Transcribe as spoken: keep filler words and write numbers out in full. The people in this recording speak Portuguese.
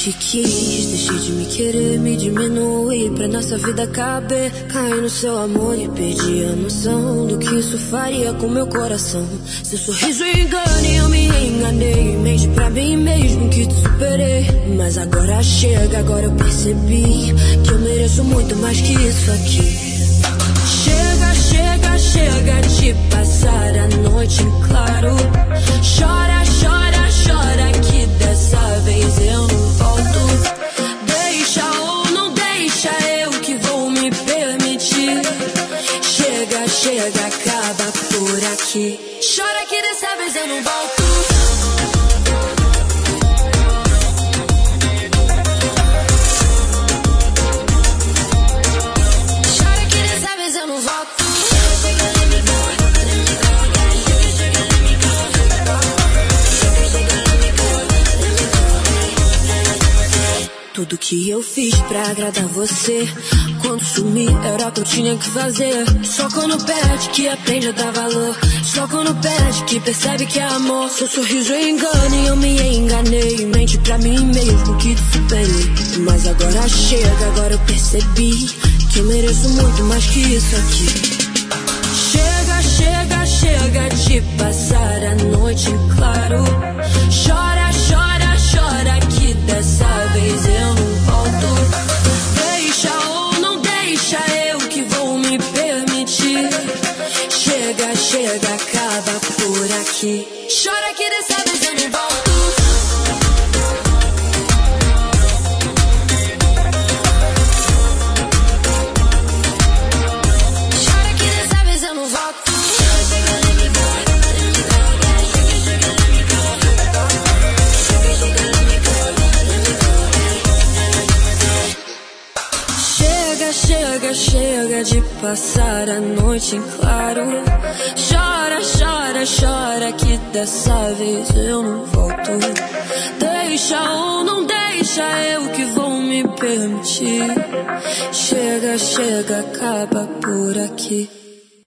te quis, deixei de me querer, me diminui pra nossa vida caber. Caí no seu amor e perdi a noção do que isso faria com meu coração. Seu sorriso engana e eu me enganei, mente pra mim mesmo que te superei. Mas agora chega, agora eu percebi que eu mereço muito mais que isso aqui. Chega, chega, chega de passar a noite em claro. Chora, chora, chora que dessa vez eu não volto. Deixa ou não deixa, eu que vou me permitir. Chega, chega, acaba por aqui. Chora que dessa vez eu não volto. Tudo que eu fiz pra agradar você, quando sumi era o que eu tinha que fazer. Só quando perde que aprende a dar valor, só quando perde que percebe que é amor. Seu sorriso engana e eu me enganei, mente pra mim mesmo que te superei. Mas agora chega, agora eu percebi que eu mereço muito mais que isso aqui. Chega, chega, chega de passar a noite em claro. Chora, chora, chora que dessa vez eu não volto. Deixa ou não deixa, eu que vou me permitir. Chega, chega, acaba por aqui. Chora que dessa vez eu não volto. Chega, chega de passar a noite em claro. Chora, chora, chora que dessa vez eu não volto. Deixa ou não deixa, eu que vou me permitir. Chega, chega, acaba por aqui.